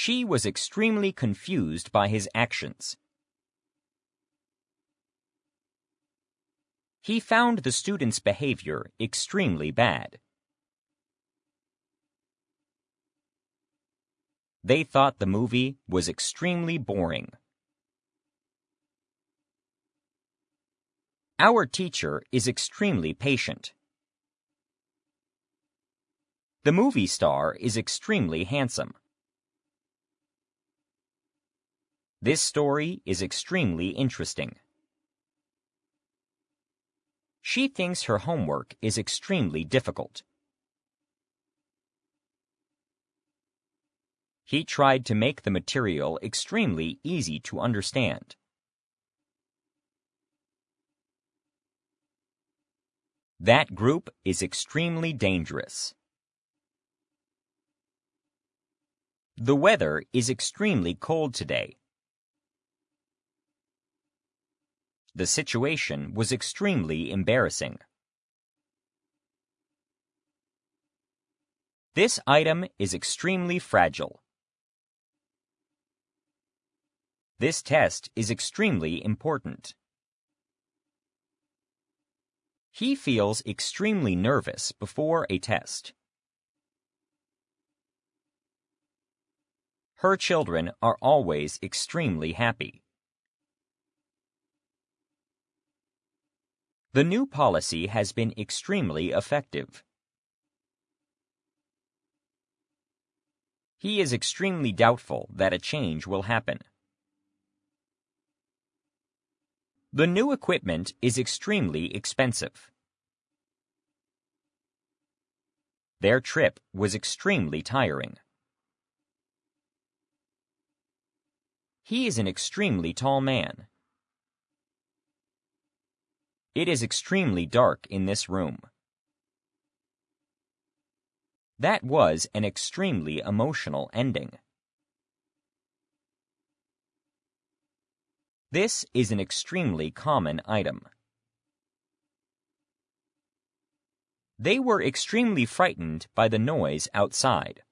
She was extremely confused by his actions. He found the students' behavior extremely bad. They thought the movie was extremely boring. Our teacher is extremely patient. The movie star is extremely handsome. This story is extremely interesting. She thinks her homework is extremely difficult. He tried to make the material extremely easy to understand. That group is extremely dangerous. The weather is extremely cold today. The situation was extremely embarrassing. This item is extremely fragile. This test is extremely important. He feels extremely nervous before a test. Her children are always extremely happy. The new policy has been extremely effective. He is extremely doubtful that a change will happen. The new equipment is extremely expensive. Their trip was extremely tiring. He is an extremely tall man. It is extremely dark in this room. That was an extremely emotional ending. This is an extremely common item. They were extremely frightened by the noise outside.